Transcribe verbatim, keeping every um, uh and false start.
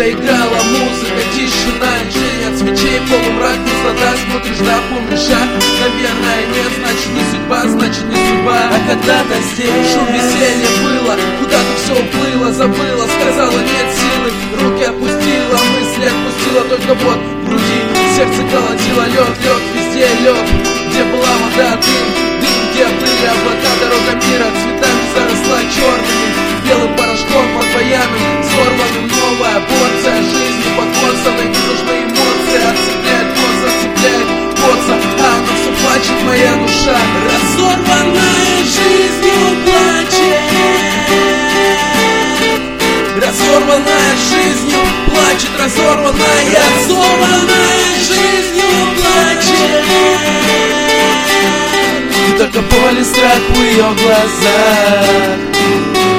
заиграла музыка, тишина, жжение от свечей, полумрак, пустота. Смотришь, да, помнишь, а? Наверное, нет, значит не судьба, значит не судьба. А когда-то здесь шум веселья было, куда-то все уплыло, забыла, сказала нет силы, руки опустила, мысли отпустила, только вот в груди сердце колотило. Лед, лед, везде лед, где была вода, дым, дым, где были облака. Дорога мира цветами заросла черными, белым порошком под баяном сорванным. Новая порция жизни под бонсом, не нужны эмоции, отцепляет бонса, цепляет бонса, а она все плачет, моя душа разорванная жизнью плачет, разорванная жизнью плачет, разорванная, разорванная жизнью плачет. И только боль и страх в ее глазах.